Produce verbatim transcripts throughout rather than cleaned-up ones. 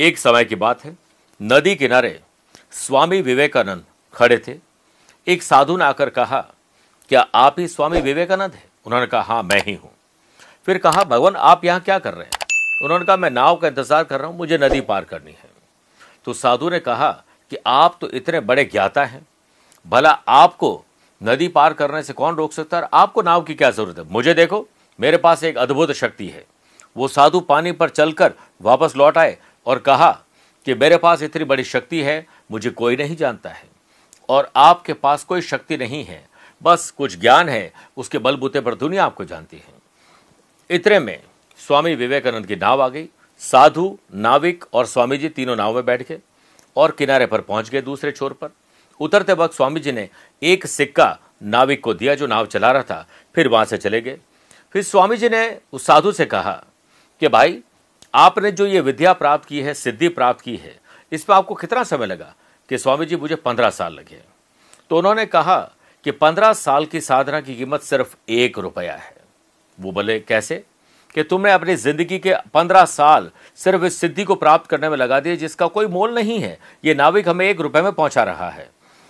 एक समय की बात है, नदी किनारे स्वामी विवेकानंद खड़े थे। एक साधु ने आकर कहा, क्या आप ही स्वामी विवेकानंद हैं? उन्होंने कहा, हाँ मैं ही हूं। फिर कहा, भगवान आप यहां क्या कर रहे हैं? उन्होंने कहा, मैं नाव का इंतजार कर रहा हूं, मुझे नदी पार करनी है। तो साधु ने कहा कि आप तो इतने बड़े ज्ञाता हैं, भला आपको नदी पार करने से कौन रोक सकता है? आपको नाव की क्या जरूरत है? मुझे देखो, मेरे पास एक अद्भुत शक्ति है। वो साधु पानी पर चलकर वापस लौट आए और कहा कि मेरे पास इतनी बड़ी शक्ति है, मुझे कोई नहीं जानता है, और आपके पास कोई शक्ति नहीं है, बस कुछ ज्ञान है, उसके बलबूते पर दुनिया आपको जानती है। इतने में स्वामी विवेकानंद की नाव आ गई। साधु, नाविक और स्वामी जी तीनों नाव में बैठ गए और किनारे पर पहुंच गए दूसरे छोर पर। उतरते वक्त स्वामी जी ने एक सिक्का नाविक को दिया जो नाव चला रहा था, फिर वहां से चले गए। फिर स्वामी जी ने उस साधु से कहा कि भाई, आपने जो ये विद्या प्राप्त की है, सिद्धि प्राप्त की है, इस पर आपको कितना समय लगा? कि स्वामी जी मुझे पंद्रह साल लगे। तो उन्होंने कहा कि पंद्रह साल की साधना की कीमत सिर्फ एक रुपया है। वो बोले, कैसे? कि तुमने अपनी जिंदगी के पंद्रह साल सिर्फ इस सिद्धि को प्राप्त करने में लगा दिए जिसका कोई मोल नहीं है। ये नाविक हमें एक रुपए में पहुंचा रहा है।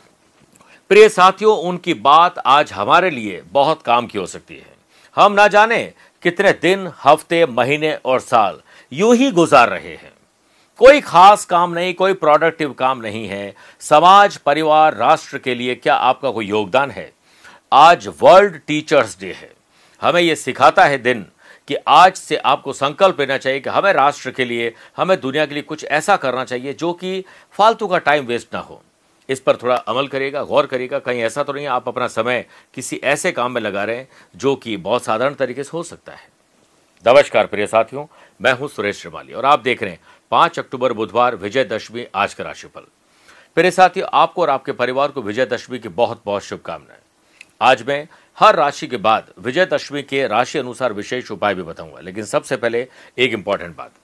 प्रिय साथियों, उनकी बात आज हमारे लिए बहुत काम की हो सकती है। हम ना जाने कितने दिन, हफ्ते, महीने और साल यूं ही गुजार रहे हैं। कोई खास काम नहीं, कोई प्रोडक्टिव काम नहीं है। समाज, परिवार, राष्ट्र के लिए क्या आपका कोई योगदान है? आज वर्ल्ड टीचर्स डे है। हमें यह सिखाता है दिन कि आज से आपको संकल्प लेना चाहिए कि हमें राष्ट्र के लिए, हमें दुनिया के लिए कुछ ऐसा करना चाहिए जो कि फालतू का टाइम वेस्ट ना हो। इस पर थोड़ा अमल करिएगा, गौर करिएगा। कहीं ऐसा तो नहीं आप अपना समय किसी ऐसे काम में लगा रहे हैं जो कि बहुत साधारण तरीके से हो सकता है। नमस्कार प्रिय साथियों, मैं हूं सुरेश श्रीमाली और आप देख रहे हैं पांच अक्टूबर बुधवार विजयदशमी आज का राशिफल। प्रिय साथियों, आपको और आपके परिवार को विजयदशमी की बहुत बहुत शुभकामनाएं। आज मैं हर राशि के बाद विजयदशमी के राशि अनुसार विशेष उपाय भी बताऊंगा, लेकिन सबसे पहले एक इंपॉर्टेंट बात।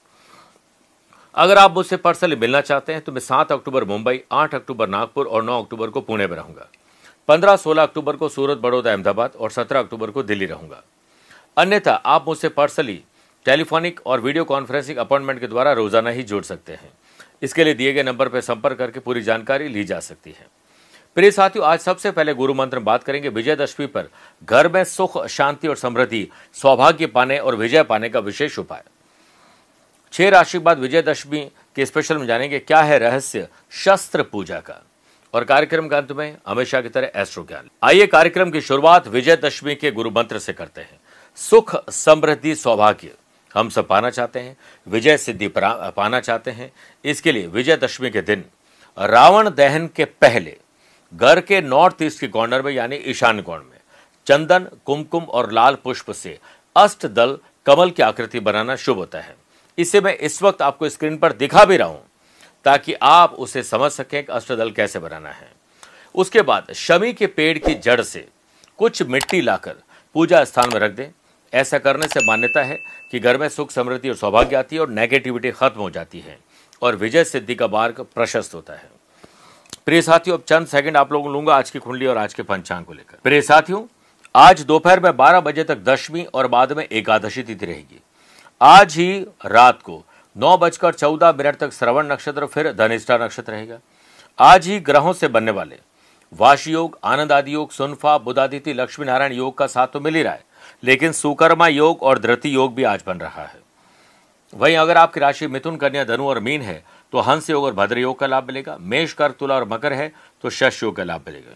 अगर आप मुझसे पर्सनली मिलना चाहते हैं तो मैं सात अक्टूबर मुंबई, आठ अक्टूबर नागपुर और नौ अक्टूबर को पुणे में रहूंगा। पंद्रह सोलह अक्टूबर को सूरत, बड़ौदा, अहमदाबाद और सत्रह अक्टूबर को दिल्ली रहूंगा। अन्यथा आप मुझसे पर्सनली टेलीफोनिक और वीडियो कॉन्फ्रेंसिंग अपॉइंटमेंट के द्वारा रोजाना ही जुड़ सकते हैं। इसके लिए दिए गए नंबर पर संपर्क करके पूरी जानकारी ली जा सकती है। प्रिय साथियों, आज सबसे पहले गुरु मंत्र में बात करेंगे विजयदशमी पर घर में सुख, शांति और समृद्धि, सौभाग्य पाने और विजय पाने का विशेष उपाय। छह राशि के बाद विजयदशमी के स्पेशल में जानेंगे क्या है रहस्य शस्त्र पूजा का, और कार्यक्रम के अंत में हमेशा की तरह एस्ट्रो ज्ञान। आइए कार्यक्रम की शुरुआत विजयदशमी के गुरु मंत्र से करते हैं। सुख, समृद्धि, सौभाग्य हम सब पाना चाहते हैं, विजय सिद्धि पाना चाहते हैं। इसके लिए विजयदशमी के दिन रावण दहन के पहले घर के नॉर्थ ईस्ट के कॉर्नर में यानी ईशान्य कोण में चंदन, कुमकुम और लाल पुष्प से अष्ट दल कमल की आकृति बनाना शुभ होता है। इसे मैं इस वक्त आपको स्क्रीन पर दिखा भी रहा हूं ताकि आप उसे समझ सकें कि अष्टदल कैसे बनाना है। उसके बाद शमी के पेड़ की जड़ से कुछ मिट्टी लाकर पूजा स्थान में रख दें। ऐसा करने से मान्यता है कि घर में सुख, समृद्धि और सौभाग्य आती है और नेगेटिविटी खत्म हो जाती है और विजय सिद्धि का मार्ग प्रशस्त होता है। प्रिय साथियों, अब चंद सेकंड आप लोगों को लूंगा आज की कुंडली और आज के पंचांग को लेकर। प्रिय साथियों, आज दोपहर में बारह बजे तक दशमी और बाद में एकादशी तिथि रहेगी। आज ही रात को नौ बजकर चौदह मिनट तक श्रवण नक्षत्र, फिर धनिष्ठा नक्षत्र रहेगा। आज ही ग्रहों से बनने वाले वाश योग, आनंद आदि योग, सुनफा, बुधादित्य, लक्ष्मी नारायण योग का साथ तो मिल ही रहा है, लेकिन सुकर्मा योग और धृति योग भी आज बन रहा है। वहीं अगर आपकी राशि मिथुन, कन्या, धनु और मीन है तो हंस योग और भद्र योग का लाभ मिलेगा। मेष, कर्क, तुला और मकर है तो शश योग का लाभ मिलेगा।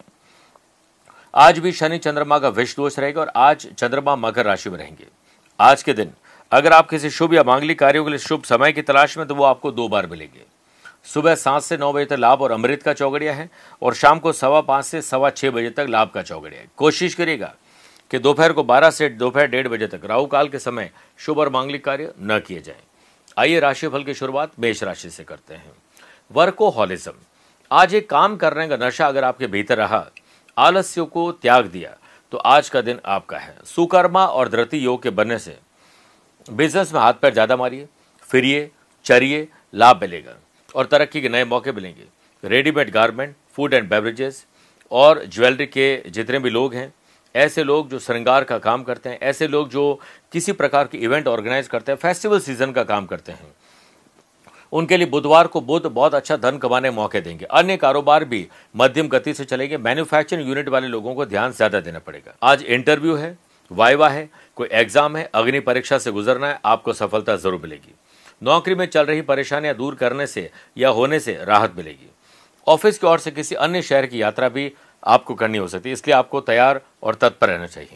आज भी शनि चंद्रमा का विष दोष रहेगा और आज चंद्रमा मकर राशि में रहेंगे। आज के दिन अगर आप किसी शुभ या मांगलिक कार्यों के लिए शुभ समय की तलाश में तो वो आपको दो बार मिलेंगे। सुबह सात से नौ बजे तक लाभ और अमृत का चौगड़िया है और शाम को सवा पाँच से सवा छः बजे तक लाभ का चौगड़िया है। कोशिश करिएगा कि दोपहर को बारह से दोपहर डेढ़ बजे तक राहु काल के समय शुभ और मांगलिक कार्य न किए जाएं। आइए राशिफल की शुरुआत मेष राशि से करते हैं। वर्कोहॉलिज्म, आज एक काम करने का नशा अगर आपके भीतर रहा, आलस्य को त्याग दिया तो आज का दिन आपका है। सुकर्मा और धृति योग के बनने से बिजनेस में हाथ पैर ज्यादा मारिए, फिरिए, चरिए, लाभ मिलेगा और तरक्की के नए मौके मिलेंगे। Readymade garment, food and beverages और ज्वेलरी के जितने भी लोग हैं, ऐसे लोग जो श्रृंगार का काम करते हैं, ऐसे लोग जो किसी प्रकार की इवेंट ऑर्गेनाइज करते हैं, फेस्टिवल सीजन का काम करते हैं, उनके लिए बुधवार को बुध बहुत अच्छा धन कमाने मौके देंगे। अन्य कारोबार भी मध्यम गति से चलेंगे। मैन्युफैक्चरिंग यूनिट वाले लोगों को ध्यान ज्यादा देना पड़ेगा। आज इंटरव्यू है, वाइवा है, कोई एग्जाम है, अग्नि परीक्षा से गुजरना है, आपको सफलता जरूर मिलेगी। नौकरी में चल रही परेशानियां दूर करने से या होने से राहत मिलेगी। ऑफिस की ओर से किसी अन्य शहर की यात्रा भी आपको करनी हो सकती है, इसलिए आपको तैयार और तत्पर रहना चाहिए।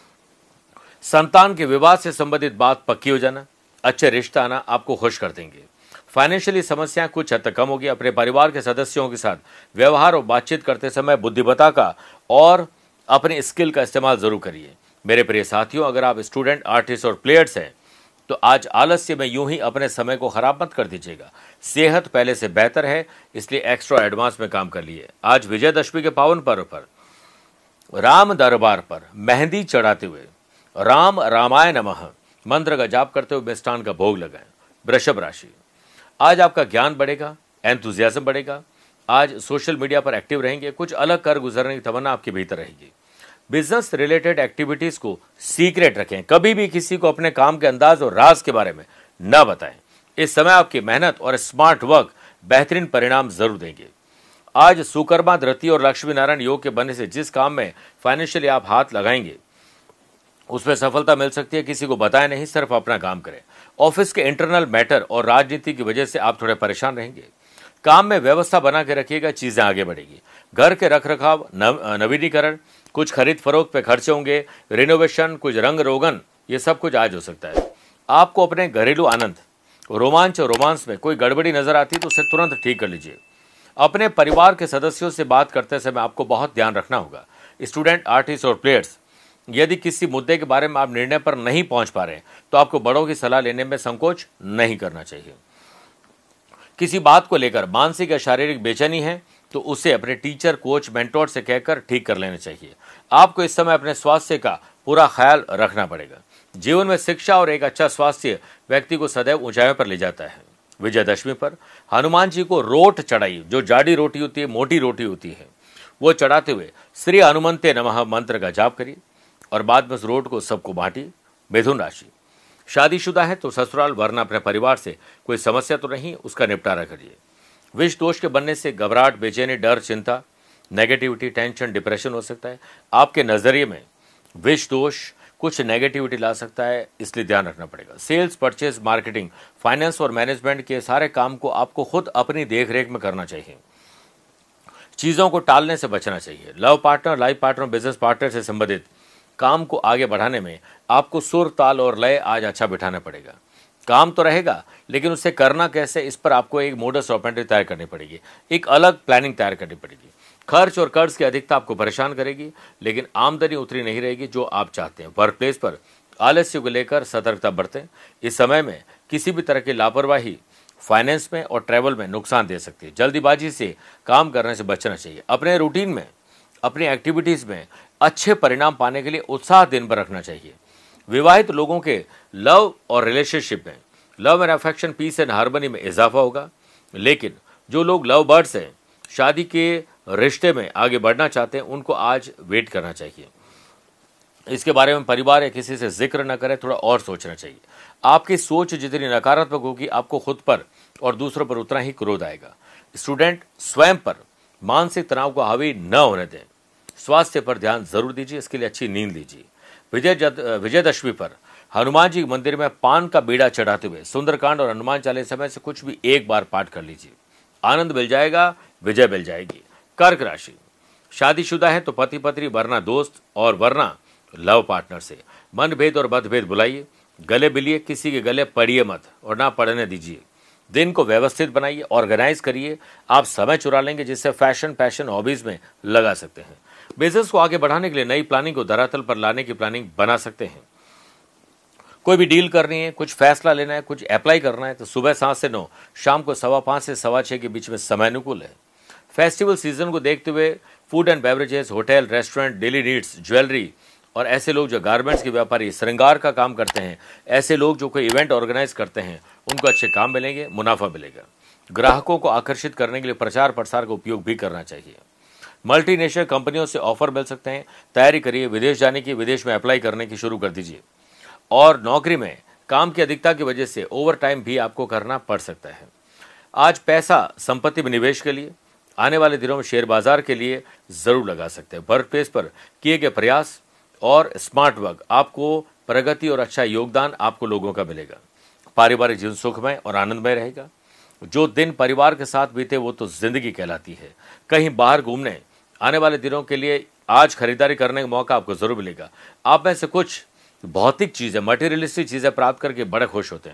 संतान के विवाह से संबंधित बात पक्की हो जाना, अच्छे रिश्ता आना आपको खुश कर देंगे। फाइनेंशियली समस्याएं कुछ हद तक कम होगी। अपने परिवार के सदस्यों के साथ व्यवहार और बातचीत करते समय बुद्धिमत्ता का और अपने स्किल का इस्तेमाल जरूर करिए। मेरे प्रिय साथियों, अगर आप स्टूडेंट, आर्टिस्ट और प्लेयर्स हैं तो आज आलस्य में यूं ही अपने समय को खराब मत कर दीजिएगा। सेहत पहले से बेहतर है, इसलिए एक्स्ट्रा एडवांस में काम कर लिए। आज विजयदशमी के पावन पर्व पर राम दरबार पर मेहंदी चढ़ाते हुए राम रामाय नमः मंत्र का जाप करते हुए मिष्ठान का भोग लगाएं। वृषभ राशि, आज आपका ज्ञान बढ़ेगा, एंथुजियाज्म बढ़ेगा। आज सोशल मीडिया पर एक्टिव रहेंगे, कुछ अलग कर गुजरने की तमन्ना आपके भीतर रहेगी। बिजनेस रिलेटेड एक्टिविटीज को सीक्रेट रखें, कभी भी किसी को अपने काम के अंदाज और राज के बारे में न बताएं। इस समय आपकी मेहनत और स्मार्ट वर्क बेहतरीन परिणाम जरूर देंगे। आज सुकर्मा, धृति और लक्ष्मी नारायण योग के बनने से जिस काम में फाइनेंशियली आप हाथ लगाएंगे उसमें सफलता मिल सकती है। किसी को बताएं नहीं, सिर्फ अपना काम करें। ऑफिस के इंटरनल मैटर और राजनीति की वजह से आप थोड़े परेशान रहेंगे। काम में व्यवस्था बना के रखिएगा, चीजें आगे बढ़ेगी। घर के रखरखाव, नव, नवीनीकरण, कुछ खरीद फरोख्त पे खर्चे होंगे, रिनोवेशन, कुछ रंग रोगन, ये सब कुछ आज हो सकता है। आपको अपने घरेलू आनंद, रोमांच और रोमांस में कोई गड़बड़ी नजर आती है तो उसे तुरंत ठीक कर लीजिए। अपने परिवार के सदस्यों से बात करते समय आपको बहुत ध्यान रखना होगा। स्टूडेंट, आर्टिस्ट और प्लेयर्स, यदि किसी मुद्दे के बारे में आप निर्णय पर नहीं पहुंच पा रहे तो आपको बड़ों की सलाह लेने में संकोच नहीं करना चाहिए। किसी बात को लेकर मानसिक या शारीरिक बेचैनी है तो उसे अपने टीचर, कोच, मेंटोर से कहकर ठीक कर लेना चाहिए। आपको इस समय अपने स्वास्थ्य का पूरा ख्याल रखना पड़ेगा। जीवन में शिक्षा और एक अच्छा स्वास्थ्य व्यक्ति को सदैव ऊंचाइयों पर ले जाता है। विजयदशमी पर हनुमान जी को रोट चढ़ाई, जो जाडी रोटी होती है, मोटी रोटी होती है, वो चढ़ाते हुए श्री हनुमंते नमः मंत्र का जाप करिए और बाद में उस रोट को सबको बांटिए। मिथुन राशि, शादीशुदा है तो ससुराल वरना अपने परिवार से कोई समस्या तो नहीं, उसका निपटारा करिए। विष दोष के बनने से घबराहट, बेचैनी, डर, चिंता, नेगेटिविटी, टेंशन, डिप्रेशन हो सकता है। आपके नजरिए में विष दोष कुछ नेगेटिविटी ला सकता है, इसलिए ध्यान रखना पड़ेगा। सेल्स, परचेज, मार्केटिंग, फाइनेंस और मैनेजमेंट के सारे काम को आपको खुद अपनी देखरेख में करना चाहिए। चीजों को टालने से बचना चाहिए। Love partner, life partner, business partner से संबंधित काम को आगे बढ़ाने में आपको सुर, ताल और लय आज अच्छा बिठाना पड़ेगा। काम तो रहेगा लेकिन उससे करना कैसे, इस पर आपको एक मोडस ऑपरेंडी तैयार करनी पड़ेगी, एक अलग प्लानिंग तैयार करनी पड़ेगी। खर्च और कर्ज की अधिकता आपको परेशान करेगी, लेकिन आमदनी उतरी नहीं रहेगी जो आप चाहते हैं। वर्क प्लेस पर आलस्य को लेकर सतर्कता बरतें। इस समय में किसी भी तरह की लापरवाही फाइनेंस में और ट्रैवल में नुकसान दे सकती है। जल्दीबाजी से काम करने से बचना चाहिए। अपने रूटीन में, अपनी एक्टिविटीज में अच्छे परिणाम पाने के लिए उत्साह दिन भर रखना चाहिए। विवाहित लोगों के लव और रिलेशनशिप में, love and affection, peace and harmony में इजाफा होगा। लेकिन जो लोग लव बर्ड्स हैं, शादी के रिश्ते में आगे बढ़ना चाहते हैं, उनको आज वेट करना चाहिए। इसके बारे में परिवार या किसी से जिक्र न करें, थोड़ा और सोचना चाहिए। आपकी सोच जितनी नकारात्मक होगी, आपको खुद पर और दूसरों पर उतना ही क्रोध आएगा। स्टूडेंट, स्वयं पर मानसिक तनाव को हावी न होने दें। स्वास्थ्य पर ध्यान जरूर दीजिए, इसके लिए अच्छी नींद लीजिए। विजय विजयदशमी पर हनुमान जी मंदिर में पान का बीड़ा चढ़ाते हुए सुंदरकांड और हनुमान चालीसा में से कुछ भी एक बार पाठ कर लीजिए। आनंद मिल जाएगा, विजय मिल जाएगी। कर्क राशि, शादीशुदा है तो पति पत्नी वरना दोस्त और वरना लव पार्टनर से मनभेद और मतभेद बुलाइए। गले मिलिए, किसी के गले पड़िए मत और ना पड़ने दीजिए। दिन को व्यवस्थित बनाइए, ऑर्गेनाइज करिए। आप समय चुरा लेंगे जिससे फैशन, पैशन, हॉबीज में लगा सकते हैं। बिजनेस को आगे बढ़ाने के लिए नई प्लानिंग को धरातल पर लाने की प्लानिंग बना सकते हैं। कोई भी डील करनी है, कुछ फैसला लेना है, कुछ अप्लाई करना है तो सुबह सात से नौ, शाम को सवा पाँच से सवा छः के बीच में समय अनुकूल है। फेस्टिवल सीजन को देखते हुए food and beverages, hotel, restaurant, daily needs, jewellery और ऐसे लोग जो गारमेंट्स के व्यापारी, श्रृंगार का काम करते हैं, ऐसे लोग जो कोई इवेंट ऑर्गेनाइज करते हैं, उनको अच्छे काम मिलेंगे, मुनाफा मिलेगा। ग्राहकों को आकर्षित करने के लिए प्रचार प्रसार का उपयोग भी करना चाहिए। मल्टीनेशनल कंपनियों से ऑफर मिल सकते हैं, तैयारी करिए। विदेश जाने की, विदेश में अप्लाई करने की शुरू कर दीजिए। और नौकरी में काम की अधिकता की वजह से ओवर टाइम भी आपको करना पड़ सकता है। आज पैसा संपत्ति में निवेश के लिए, आने वाले दिनों में शेयर बाजार के लिए जरूर लगा सकते हैं। वर्क प्लेस पर किए गए प्रयास और स्मार्ट वर्क आपको प्रगति और अच्छा योगदान आपको लोगों का मिलेगा। पारिवारिक जीवन सुखमय और आनंदमय रहेगा। जो दिन परिवार के साथ बीते वो तो जिंदगी कहलाती है। कहीं बाहर घूमने आने वाले दिनों के लिए आज खरीदारी करने का मौका आपको जरूर मिलेगा। आप में से कुछ भौतिक चीजें, मटेरियलिस्टिक चीजें प्राप्त करके बड़े खुश होते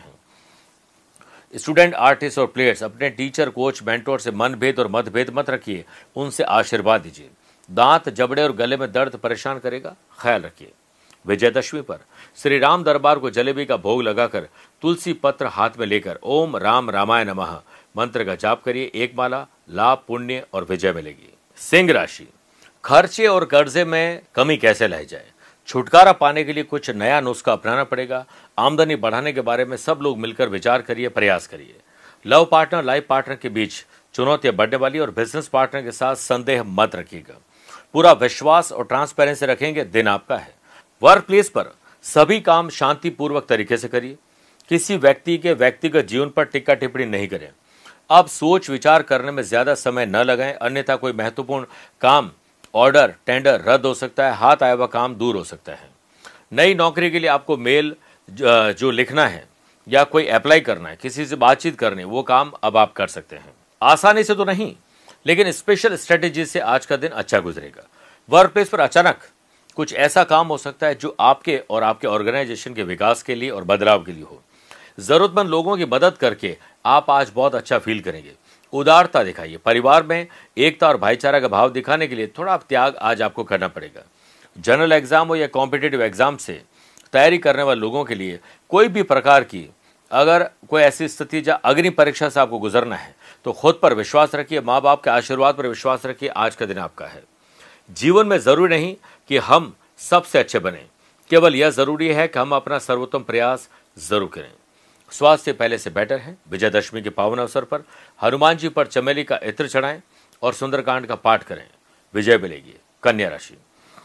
हैं। स्टूडेंट, आर्टिस्ट और प्लेयर्स अपने टीचर, कोच, मेंटोर से मनभेद और मतभेद मत रखिए, उनसे आशीर्वाद दीजिए। दांत, जबड़े और गले में दर्द परेशान करेगा, ख्याल रखिए। विजयदशमी पर श्री राम दरबार को जलेबी का भोग लगाकर तुलसी पत्र हाथ में लेकर ओम राम रामाय नमः मंत्र का जाप करिए। एक माला, लाभ, पुण्य और विजय मिलेगी। सिंह राशि, खर्चे और कर्जे में कमी कैसे लाई जाए, छुटकारा पाने के लिए कुछ नया नुस्खा अपनाना पड़ेगा। आमदनी बढ़ाने के बारे में सब लोग मिलकर विचार करिए, प्रयास करिए। लव पार्टनर, लाइफ पार्टनर के बीच चुनौतियां बढ़ने वाली और बिजनेस पार्टनर के साथ संदेह मत रखिएगा। पूरा विश्वास और ट्रांसपेरेंसी रखेंगे, दिन आपका है। वर्क प्लेस पर सभी काम शांतिपूर्वक तरीके से करिए। किसी व्यक्ति के व्यक्तिगत जीवन पर टिक्का टिप्पणी नहीं करें। अब सोच विचार करने में ज्यादा समय न लगाएं, अन्यथा कोई महत्वपूर्ण काम, ऑर्डर, टेंडर रद्द हो सकता है, हाथ आया हुआ काम दूर हो सकता है। नई नौकरी के लिए आपको मेल जो लिखना है या कोई अप्लाई करना है, किसी से बातचीत करनी, वो काम अब आप कर सकते हैं। आसानी से तो नहीं, लेकिन स्पेशल स्ट्रेटेजी से आज का दिन अच्छा गुजरेगा। वर्क प्लेस पर अचानक कुछ ऐसा काम हो सकता है जो आपके और आपके ऑर्गेनाइजेशन के विकास के लिए और बदलाव के लिए हो। जरूरतमंद लोगों की मदद करके आप आज बहुत अच्छा फील करेंगे। उदारता दिखाइए। परिवार में एकता और भाईचारा का भाव दिखाने के लिए थोड़ा त्याग आज आपको करना पड़ेगा। जनरल एग्जाम हो या कॉम्पिटिटिव एग्जाम से तैयारी करने वाले लोगों के लिए कोई भी प्रकार की अगर कोई ऐसी स्थिति या अग्नि परीक्षा से आपको गुजरना है तो खुद पर विश्वास रखिए, माँ बाप के आशीर्वाद पर विश्वास रखिए। आज का दिन आपका है। जीवन में जरूरी नहीं कि हम सबसे अच्छे बने, केवल यह जरूरी है कि हम अपना सर्वोत्तम प्रयास जरूर करें। स्वास्थ्य पहले से बेटर है। विजयदशमी के पावन अवसर पर हनुमान जी पर चमेली का इत्र चढ़ाएं और सुंदरकांड का पाठ करें, विजय मिलेगी। कन्या राशि,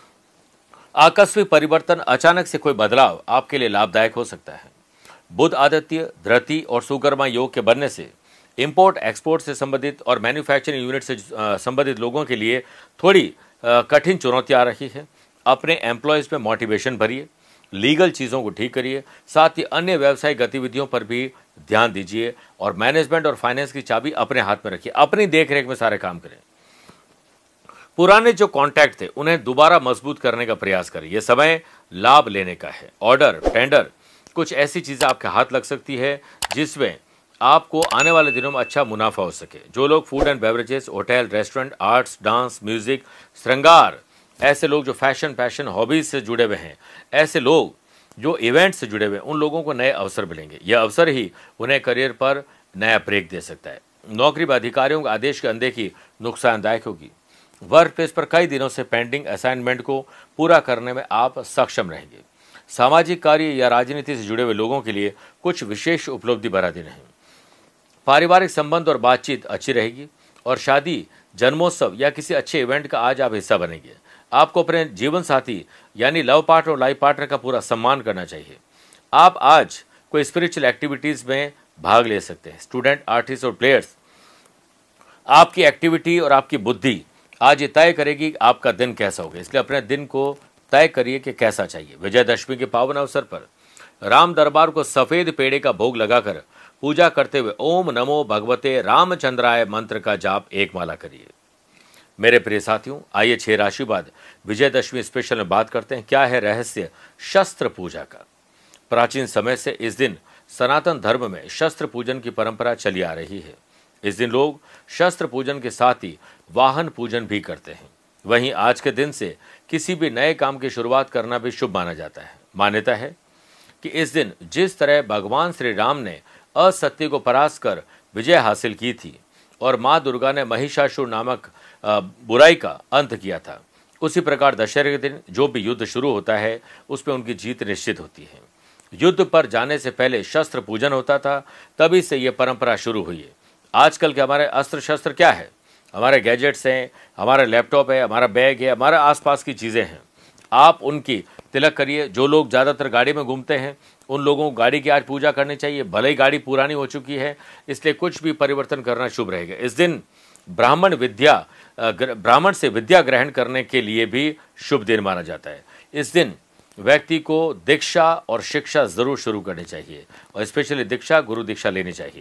आकस्मिक परिवर्तन, अचानक से कोई बदलाव आपके लिए लाभदायक हो सकता है। बुध आदित्य, धृति और सुकर्मा योग के बनने से इंपोर्ट एक्सपोर्ट से संबंधित और मैन्युफैक्चरिंग यूनिट से संबंधित लोगों के लिए थोड़ी कठिन चुनौतियां आ रही है। अपने एम्प्लॉयज में मोटिवेशन भरिए, लीगल चीज़ों को ठीक करिए, साथ ही अन्य व्यवसायिक गतिविधियों पर भी ध्यान दीजिए और मैनेजमेंट और फाइनेंस की चाबी अपने हाथ में रखिए। अपनी देखरेख में सारे काम करें। पुराने जो कॉन्टैक्ट थे उन्हें दोबारा मजबूत करने का प्रयास करें। यह समय लाभ लेने का है। ऑर्डर, टेंडर, कुछ ऐसी चीज़ें आपके हाथ लग सकती है जिसमें आपको आने वाले दिनों में अच्छा मुनाफा हो सके। जो लोग food and beverages, hotel, restaurant, arts, dance, music, श्रृंगार, ऐसे लोग जो फैशन पैशन हॉबीज से जुड़े हुए हैं, ऐसे लोग जो इवेंट से जुड़े हुए हैं, उन लोगों को नए अवसर मिलेंगे। यह अवसर ही उन्हें करियर पर नया ब्रेक दे सकता है। नौकरी में अधिकारियों के आदेश की अनदेखी नुकसानदायक होगी। वर्क प्लेस पर कई दिनों से पेंडिंग असाइनमेंट को पूरा करने में आप सक्षम रहेंगे। सामाजिक कार्य या राजनीति से जुड़े हुए लोगों के लिए कुछ विशेष उपलब्धि भरा दिन है। पारिवारिक संबंध और बातचीत अच्छी रहेगी और शादी, जन्मोत्सव या किसी अच्छे इवेंट का आज आप हिस्सा बनेंगे। आपको अपने जीवन साथी यानी लव पार्टनर और लाइफ पार्टनर का पूरा सम्मान करना चाहिए। आप आज कोई स्पिरिचुअल एक्टिविटीज में भाग ले सकते हैं। स्टूडेंट, आर्टिस्ट और प्लेयर्स, आपकी एक्टिविटी और आपकी बुद्धि आज ये तय करेगी कि आपका दिन कैसा होगा, इसलिए अपने दिन को तय करिए कि कैसा चाहिए। विजयदशमी के पावन अवसर पर राम दरबार को सफेद पेड़े का भोग लगाकर पूजा करते हुए ओम नमो भगवते रामचंद्राय मंत्र का जाप एक माला करिए। मेरे प्रिय साथियों, आइए छह राशि बाद विजयदशमी स्पेशल में बात करते हैं क्या है रहस्य शस्त्र पूजा का। प्राचीन समय से इस दिन सनातन धर्म में शस्त्र पूजन की परंपरा चली आ रही है। इस दिन लोग शस्त्र पूजन के साथ ही वाहन पूजन भी करते हैं। वहीं आज के दिन से किसी भी नए काम की शुरुआत करना भी शुभ माना जाता है। मान्यता है कि इस दिन जिस तरह भगवान श्री राम ने असत्य को परास्त कर विजय हासिल की थी और माँ दुर्गा ने महिषासुर नामक बुराई का अंत किया था, उसी प्रकार दशहरे के दिन जो भी युद्ध शुरू होता है उस पर उनकी जीत निश्चित होती है। युद्ध पर जाने से पहले शस्त्र पूजन होता था, तभी से यह परंपरा शुरू हुई है। आजकल के हमारे अस्त्र शस्त्र क्या है? हमारे गैजेट्स हैं, हमारा लैपटॉप है, हमारा बैग है, हमारे आसपास की चीज़ें हैं। आप उनकी तिलक करिए। जो लोग ज़्यादातर गाड़ी में घूमते हैं उन लोगों को गाड़ी की आज पूजा करनी चाहिए, भले ही गाड़ी पुरानी हो चुकी है, इसलिए कुछ भी परिवर्तन करना शुभ रहेगा। इस दिन ब्राह्मण विद्या ब्राह्मण से विद्या ग्रहण करने के लिए भी शुभ दिन माना जाता है। इस दिन व्यक्ति को दीक्षा और शिक्षा जरूर शुरू करनी चाहिए और स्पेशली दीक्षा, गुरु दीक्षा लेनी चाहिए।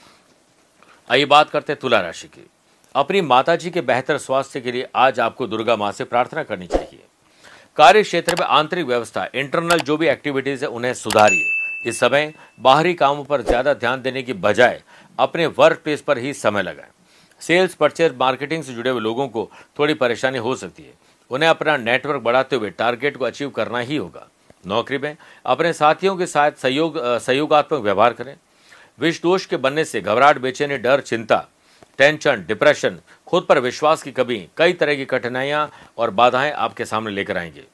आइए बात करते हैं तुला राशि की। अपनी माताजी के बेहतर स्वास्थ्य के लिए आज आपको दुर्गा मां से प्रार्थना करनी चाहिए। कार्य क्षेत्र में आंतरिक व्यवस्था, इंटरनल जो भी एक्टिविटीज है उन्हें सुधारिए। इस समय बाहरी कामों पर ज्यादा ध्यान देने की बजाय अपने वर्क प्लेस पर ही समय लगाएं। सेल्स, परचेज, मार्केटिंग से जुड़े हुए लोगों को थोड़ी परेशानी हो सकती है। उन्हें अपना नेटवर्क बढ़ाते हुए टारगेट को अचीव करना ही होगा। नौकरी में अपने साथियों के साथ सहयोग सहयोगात्मक व्यवहार करें। विष दोष के बनने से घबराहट, बेचैनी, डर, चिंता, टेंशन, डिप्रेशन, खुद पर विश्वास की कमी, कई तरह की कठिनाइयां और बाधाएं आपके सामने लेकर आएंगे।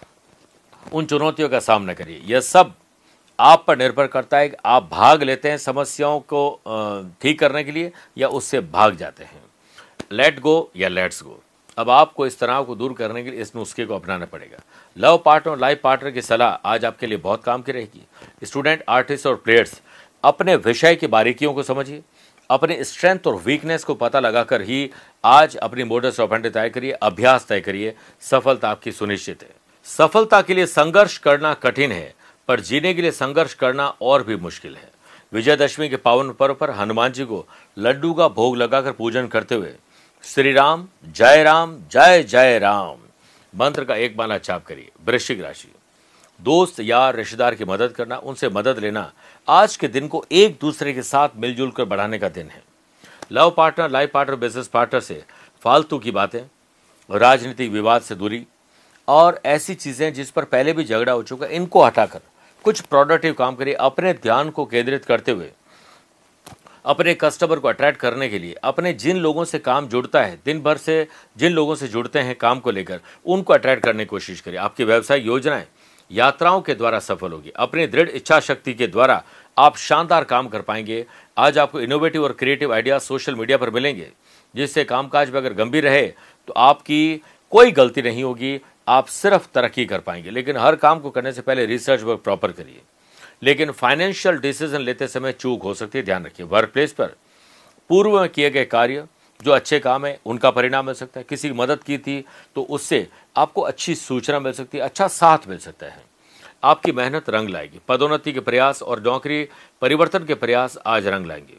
उन चुनौतियों का सामना करिए। यह सब आप पर निर्भर करता है कि आप भाग लेते हैं समस्याओं को ठीक करने के लिए या उससे भाग जाते हैं। लेट गो या लेट्स गो। अब आपको इस तनाव को दूर करने के लिए इस नुस्खे को अपनाना पड़ेगा। लव पार्टनर और लाइफ पार्टनर की सलाह आज आपके लिए बहुत काम की रहेगी। स्टूडेंट, आर्टिस्ट और प्लेयर्स अपने विषय की बारीकियों को समझिए। अपने स्ट्रेंथ और वीकनेस को पता लगाकर ही आज अपनी मोडस ऑपरेंडी तय करिए, अभ्यास तय करिए। सफलता आपकी सुनिश्चित है। सफलता के लिए संघर्ष करना कठिन है, पर जीने के लिए संघर्ष करना और भी मुश्किल है। विजयदशमी के पावन पर्व पर हनुमान जी को लड्डू का भोग लगाकर पूजन करते हुए श्री राम जय राम जय जय राम मंत्र का एक माला जाप करिए। वृश्चिक राशि, दोस्त, यार, रिश्तेदार की मदद करना, उनसे मदद लेना आज के दिन को एक दूसरे के साथ मिलजुल कर बढ़ाने का दिन है। Love partner, life partner, business partner से फालतू की बातें, राजनीतिक विवाद से दूरी और ऐसी चीजें जिस पर पहले भी झगड़ा हो चुका है, इनको हटाकर कुछ प्रोडक्टिव काम करिए। अपने ध्यान को केंद्रित करते हुए अपने कस्टमर को अट्रैक्ट करने के लिए अपने जिन लोगों से काम जुड़ता है, दिन भर से जिन लोगों से जुड़ते हैं काम को लेकर, उनको अट्रैक्ट करने की कोशिश करिए। आपकी व्यवसाय योजनाएं यात्राओं के द्वारा सफल होगी। अपनी दृढ़ इच्छा शक्ति के द्वारा आप शानदार काम कर पाएंगे। आज आपको इनोवेटिव और क्रिएटिव आइडिया सोशल मीडिया पर मिलेंगे, जिससे कामकाज में अगर गंभीर रहे तो आपकी कोई गलती नहीं होगी, आप सिर्फ तरक्की कर पाएंगे। लेकिन हर काम को करने से पहले रिसर्च वर्क प्रॉपर करिए। लेकिन फाइनेंशियल डिसीजन लेते समय चूक हो सकती है, ध्यान रखिए। वर्क प्लेस पर पूर्व में किए गए कार्य जो अच्छे काम है उनका परिणाम मिल सकता है। किसी की मदद की थी तो उससे आपको अच्छी सूचना मिल सकती है, अच्छा साथ मिल सकता है। आपकी मेहनत रंग लाएगी। पदोन्नति के प्रयास और नौकरी परिवर्तन के प्रयास आज रंग लाएंगे।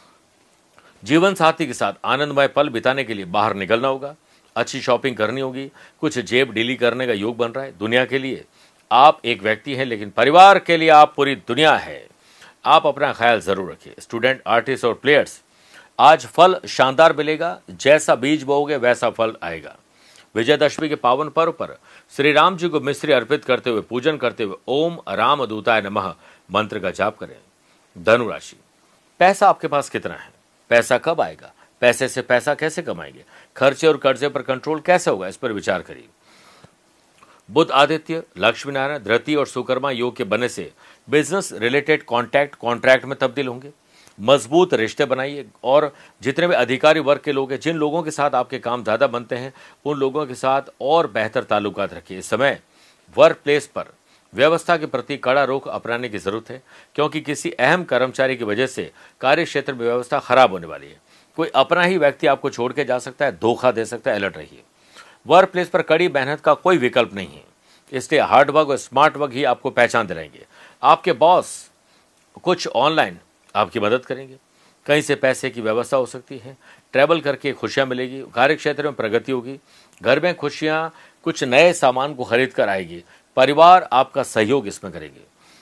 जीवन साथी के साथ आनंदमय पल बिताने के लिए बाहर निकलना होगा। अच्छी शॉपिंग करनी होगी। कुछ जेब ढीली करने का योग बन रहा है। दुनिया के लिए आप एक व्यक्ति हैं, लेकिन परिवार के लिए आप पूरी दुनिया है। आप अपना ख्याल जरूर रखिए। स्टूडेंट, आर्टिस्ट और प्लेयर्स, आज फल शानदार मिलेगा। जैसा बीज बोओगे वैसा फल आएगा। विजयदशमी के पावन पर्व पर श्री राम जी को मिश्री अर्पित करते हुए पूजन करते हुए ओम रामदूताय नमः मंत्र का जाप करें। धनु राशि, पैसा आपके पास कितना है, पैसा कब आएगा, पैसे से पैसा कैसे कमाएंगे, खर्चे और कर्जे पर कंट्रोल कैसे होगा, इस पर विचार करिए। बुध, आदित्य, लक्ष्मी नारायण, धृति और सुकर्मा योग के बनने से बिजनेस रिलेटेड कॉन्टैक्ट कॉन्ट्रैक्ट में तब्दील होंगे। मजबूत रिश्ते बनाइए और जितने भी अधिकारी वर्ग के लोग हैं, जिन लोगों के साथ आपके काम ज़्यादा बनते हैं, उन लोगों के साथ और बेहतर ताल्लुकात रखिए। इस समय वर्क प्लेस पर व्यवस्था के प्रति कड़ा रुख अपनाने की जरूरत है, क्योंकि किसी अहम कर्मचारी की वजह से कार्य क्षेत्र में व्यवस्था खराब होने वाली है। कोई अपना ही व्यक्ति आपको छोड़ के जा सकता है, धोखा दे सकता है, अलर्ट रहिए। वर्क प्लेस पर कड़ी मेहनत का कोई विकल्प नहीं है, इसलिए हार्ड वर्क और स्मार्ट वर्क ही आपको पहचान दिलाएंगे। आपके बॉस कुछ ऑनलाइन आपकी मदद करेंगे। कहीं से पैसे की व्यवस्था हो सकती है। ट्रैवल करके खुशियां मिलेगी। कार्य क्षेत्र में प्रगति होगी। घर में खुशियां कुछ नए सामान को खरीद कर आएगी। परिवार आपका सहयोग इसमें करेंगे।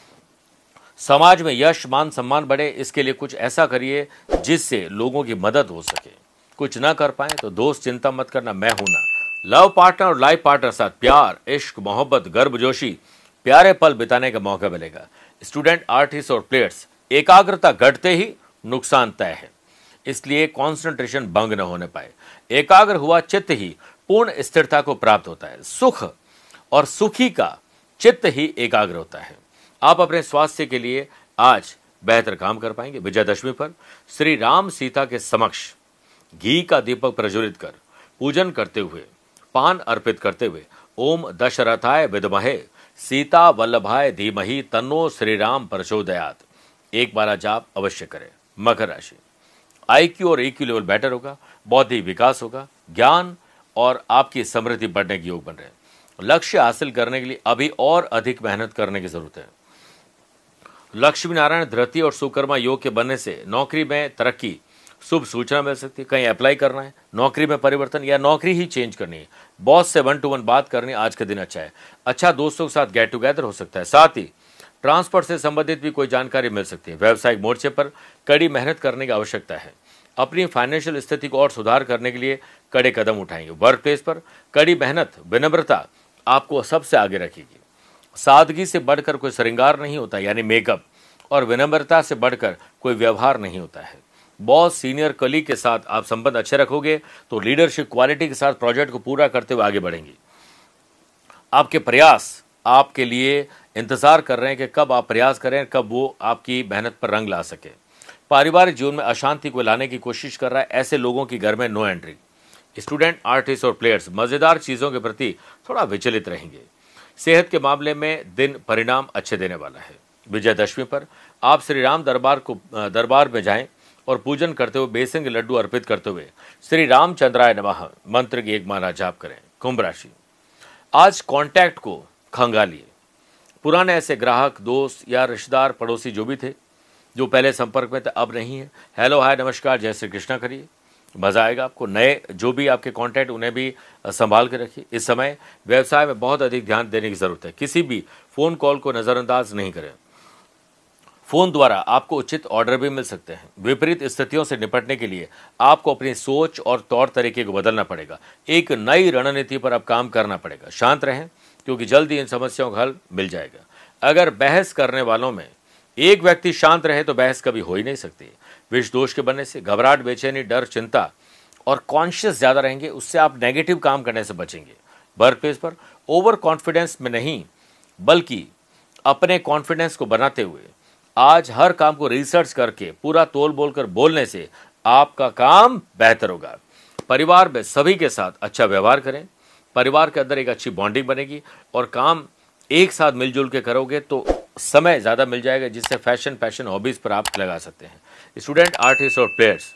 समाज में यश, मान, सम्मान बढ़े, इसके लिए कुछ ऐसा करिए जिससे लोगों की मदद हो सके। कुछ ना कर पाए तो दोस्त चिंता मत करना, मैं हूं ना। लव पार्टनर और लाइफ पार्टनर साथ प्यार, इश्क, मोहब्बत, गर्मजोशी, प्यारे पल बिताने का मौका मिलेगा। स्टूडेंट, आर्टिस्ट और प्लेयर्स, एकाग्रता घटते ही नुकसान तय है, इसलिए कंसंट्रेशन भंग न होने पाए। एकाग्र हुआ चित्त ही पूर्ण स्थिरता को प्राप्त होता है। सुख और सुखी का चित्त ही एकाग्र होता है। आप अपने स्वास्थ्य के लिए आज बेहतर काम कर पाएंगे। विजयदशमी पर श्री राम सीता के समक्ष घी का दीपक प्रज्वलित कर पूजन करते हुए, पान अर्पित करते हुए ओम दशरथाय विद्महे सीता वल्लभाय धीमहि तन्नो श्री राम प्रचोदयात। एक बार जाप अवश्य करें। मकर राशि, आईक्यू और ईक्यू लेवल बेटर होगा, बौद्धिक विकास होगा, ज्ञान और आपकी समृद्धि बढ़ने के योग बन रहे हैं। लक्ष्य हासिल करने के लिए अभी और अधिक मेहनत करने की जरूरत है। लक्ष्मी नारायण धृति और सुकर्मा योग के बनने से नौकरी में तरक्की, शुभ सूचना मिल सकती है। कहीं अप्लाई करना है, नौकरी में परिवर्तन या नौकरी ही चेंज करनी है, बॉस से वन टू वन बात करनी, आज का दिन अच्छा है। अच्छा दोस्तों के साथ गेट टुगेदर हो सकता है। साथ ही ट्रांसपोर्ट से संबंधित भी कोई जानकारी मिल सकती है। व्यावसायिक मोर्चे पर कड़ी मेहनत करने की आवश्यकता है। अपनी फाइनेंशियल स्थिति को और सुधार करने के लिए कड़े कदम उठाएंगे। वर्क प्लेस पर कड़ी मेहनत, विनम्रता आपको सबसे आगे रखेगी। सादगी से बढ़कर कोई श्रृंगार नहीं होता, यानी मेकअप, और विनम्रता से बढ़कर कोई व्यवहार नहीं होता है। बॉस, सीनियर कलीग के साथ आप संबंध अच्छे रखोगे तो लीडरशिप क्वालिटी के साथ प्रोजेक्ट को पूरा करते हुए आगे बढ़ेंगे। आपके प्रयास आपके लिए इंतजार कर रहे हैं कि कब आप प्रयास करें, कब वो आपकी मेहनत पर रंग ला सके। पारिवारिक जीवन में अशांति को लाने की कोशिश कर रहा है, ऐसे लोगों की घर में नो एंट्री। स्टूडेंट, आर्टिस्ट और प्लेयर्स मजेदार चीजों के प्रति थोड़ा विचलित रहेंगे। सेहत के मामले में दिन परिणाम अच्छे देने वाला है। विजयदशमी पर आप श्री राम दरबार को दरबार में जाएं और पूजन करते हुए बेसन के लड्डू अर्पित करते हुए श्री रामचंद्राय नमः मंत्र की एक माला जाप करें। कुंभ राशि, आज कांटेक्ट को खंगालिए। पुराने ऐसे ग्राहक, दोस्त या रिश्तेदार, पड़ोसी जो भी थे, जो पहले संपर्क में थे, अब नहीं है, हेलो हाय नमस्कार जय श्री कृष्णा करिए, मजा आएगा आपको। नए जो भी आपके कांटेक्ट, उन्हें भी संभाल के रखिए। इस समय व्यवसाय में बहुत अधिक ध्यान देने की जरूरत है। किसी भी फोन कॉल को नजरअंदाज नहीं करें। फोन द्वारा आपको उचित ऑर्डर भी मिल सकते हैं। विपरीत स्थितियों से निपटने के लिए आपको अपनी सोच और तौर तरीके को बदलना पड़ेगा। एक नई रणनीति पर अब काम करना पड़ेगा। शांत रहें क्योंकि जल्द ही इन समस्याओं का हल मिल जाएगा। अगर बहस करने वालों में एक व्यक्ति शांत रहे तो बहस कभी हो ही नहीं सकती। विष दोष के बनने से घबराहट, बेचैनी, डर, चिंता और कॉन्शियस ज्यादा रहेंगे, उससे आप नेगेटिव काम करने से बचेंगे। वर्क प्लेस पर ओवर कॉन्फिडेंस में नहीं बल्कि अपने कॉन्फिडेंस को बनाते हुए आज हर काम को रिसर्च करके पूरा तोल बोलकर बोलने से आपका काम बेहतर होगा। परिवार में सभी के साथ अच्छा व्यवहार करें। परिवार के अंदर एक अच्छी बॉन्डिंग बनेगी और काम एक साथ मिलजुल के करोगे तो समय ज्यादा मिल जाएगा, जिससे फैशन पैशन हॉबीज पर आप लगा सकते हैं। स्टूडेंट, आर्टिस्ट और प्लेयर्स,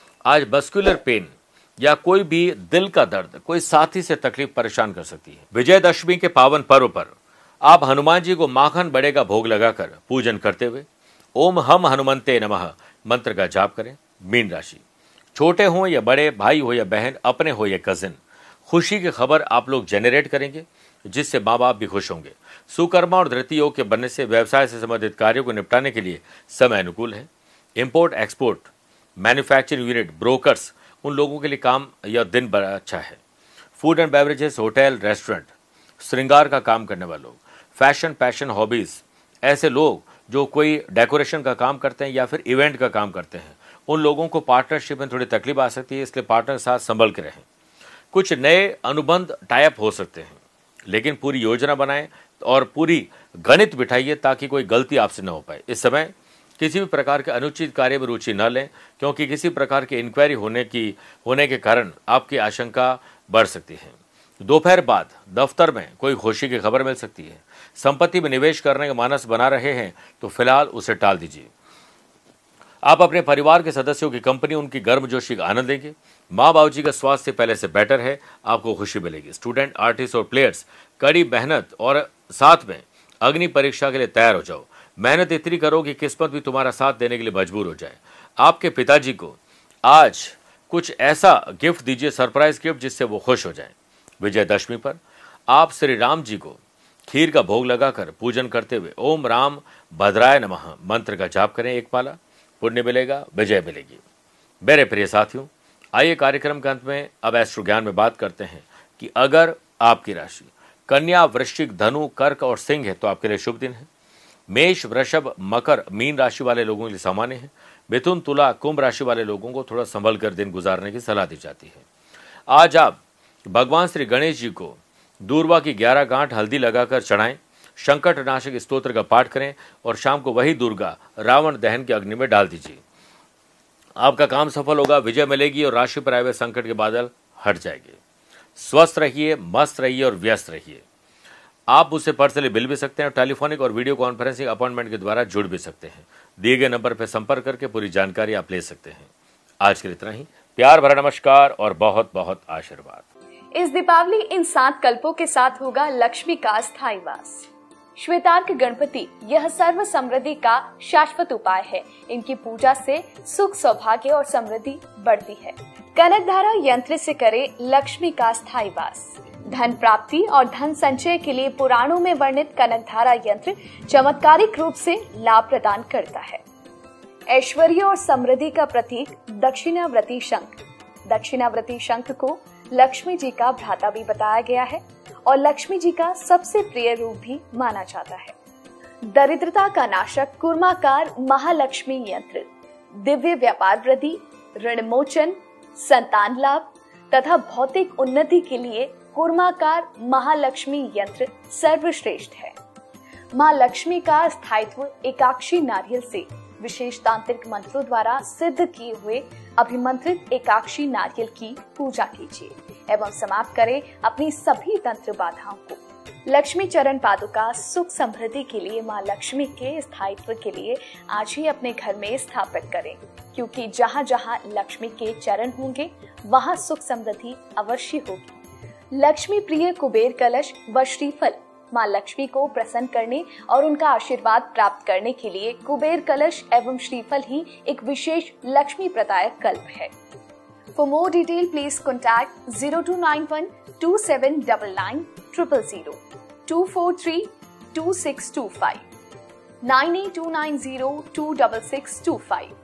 आज मस्कुलर पेन या कोई भी दिल का दर्द, कोई साथी से तकलीफ परेशान कर सकती है। विजयदशमी के पावन पर्व पर आप हनुमान जी को माखन बड़े का भोग लगाकर पूजन करते हुए ओम हम हनुमंते नमः मंत्र का जाप करें। मीन राशि, छोटे हों या बड़े, भाई हो या बहन, अपने हो या कजिन, खुशी की खबर आप लोग जेनरेट करेंगे, जिससे माँ बाप भी खुश होंगे। सुकर्मा और धृति योग के बनने से व्यवसाय से संबंधित कार्यों को निपटाने के लिए समय अनुकूल है। Import export, manufacturing unit, brokers, उन लोगों के लिए काम या दिन बड़ा अच्छा है। Food and beverages, hotel, restaurant, श्रृंगार का काम करने वाले लोग, फैशन पैशन हॉबीज, ऐसे लोग जो कोई डेकोरेशन का काम करते हैं या फिर इवेंट का काम करते हैं, उन लोगों को पार्टनरशिप में थोड़ी तकलीफ आ सकती है, इसलिए पार्टनर के साथ संभल के रहें। कुछ नए अनुबंध टाइप हो सकते हैं, लेकिन पूरी योजना बनाएं और पूरी गणित बिठाइए ताकि कोई गलती आपसे न हो पाए। इस समय किसी भी प्रकार के अनुचित कार्य में रुचि न लें, क्योंकि किसी प्रकार की इंक्वायरी होने की होने के कारण आपकी आशंका बढ़ सकती है। दोपहर बाद दफ्तर में कोई खुशी की खबर मिल सकती है। संपत्ति में निवेश करने का मानस बना रहे हैं तो फिलहाल उसे टाल दीजिए। आप अपने परिवार के सदस्यों की कंपनी, उनकी गर्मजोशी का आनंद लेंगे। माँ बाबू जी का स्वास्थ्य पहले से बेटर है, आपको खुशी मिलेगी। स्टूडेंट, आर्टिस्ट और प्लेयर्स, कड़ी मेहनत और साथ में अग्नि परीक्षा के लिए तैयार हो जाओ। मेहनत इतनी करो कि किस्मत भी तुम्हारा साथ देने के लिए मजबूर हो जाए। आपके पिताजी को आज कुछ ऐसा गिफ्ट दीजिए, सरप्राइज गिफ्ट, जिससे वो खुश हो जाए। विजयदशमी पर आप श्री राम जी को खीर का भोग लगाकर पूजन करते हुए ओम राम भद्राय नमः मंत्र का जाप करें। एक पाला पुण्य मिलेगा, विजय मिलेगी। मेरे प्रिय साथियों, आइए कार्यक्रम के अंत में अब एस्ट्रो ज्ञान में बात करते हैं कि अगर आपकी राशि कन्या, वृश्चिक, धनु, कर्क और सिंह है तो आपके लिए शुभ दिन है। मेष, वृषभ, मकर, मीन राशि वाले लोगों के लिए सामान्य है। मिथुन, तुला, कुंभ राशि वाले लोगों को थोड़ा संभल कर दिन गुजारने की सलाह दी जाती है। आज आप भगवान श्री गणेश जी को दूर्वा की ग्यारह गांठ हल्दी लगाकर चढ़ाएं, संकट नाशक स्तोत्र का पाठ करें और शाम को वही दुर्गा रावण दहन के अग्नि में डाल दीजिए। आपका काम सफल होगा, विजय मिलेगी और राशि पर आए हुए संकट के बादल हट जाएंगे। स्वस्थ रहिए, मस्त रहिए और व्यस्त रहिए। आप मुझसे पर्सनली मिल भी सकते हैं और टेलीफोनिक और वीडियो कॉन्फ्रेंसिंग अपॉइंटमेंट के द्वारा जुड़ भी सकते हैं। दिए गए नंबर पर संपर्क करके पूरी जानकारी आप ले सकते हैं। आज के लिए इतना ही। प्यार भरा नमस्कार और बहुत बहुत आशीर्वाद। इस दीपावली इन सात कल्पों के साथ होगा लक्ष्मी का स्थायी वास। श्वेतार्क गणपति यह सर्व समृद्धि का शाश्वत उपाय है। इनकी पूजा से सुख, सौभाग्य और समृद्धि बढ़ती है। कनकधारा यंत्र से करे लक्ष्मी का स्थायी वास। धन प्राप्ति और धन संचय के लिए पुराणों में वर्णित कनकधारा यंत्र चमत्कारिक रूप से लाभ प्रदान करता है। ऐश्वर्य और समृद्धि का प्रतीक दक्षिणावर्ती शंख। दक्षिणावर्ती शंख को लक्ष्मी जी का भ्राता भी बताया गया है और लक्ष्मी जी का सबसे प्रिय रूप भी माना जाता है। दरिद्रता का नाशक कूर्माकार महालक्ष्मी यंत्र दिव्य व्यापार वृद्धि, ऋणमोचन, संतान लाभ तथा भौतिक उन्नति के लिए कूर्माकार महालक्ष्मी यंत्र सर्वश्रेष्ठ है। मां लक्ष्मी का स्थायित्व एकाक्षी नारियल से विशेष तांत्रिक मंत्रों द्वारा सिद्ध किए हुए अभिमंत्रित एकाक्षी नारियल की पूजा कीजिए एवं समाप्त करें अपनी सभी तंत्र बाधाओं को। लक्ष्मी चरण पादुका सुख समृद्धि के लिए मां लक्ष्मी के स्थायित्व के लिए आज ही अपने घर में स्थापित करें, क्योंकि जहाँ जहाँ लक्ष्मी के चरण होंगे वहाँ सुख समृद्धि अवश्य होगी। लक्ष्मी प्रिय कुबेर कलश व श्रीफल मां लक्ष्मी को प्रसन्न करने और उनका आशीर्वाद प्राप्त करने के लिए कुबेर कलश एवं श्रीफल ही एक विशेष लक्ष्मी प्रदायक कल्प है। For more detail please contact zero two nine one two seven nine nine triple zero, two four three two six two five, nine eight two nine zero two six six two five.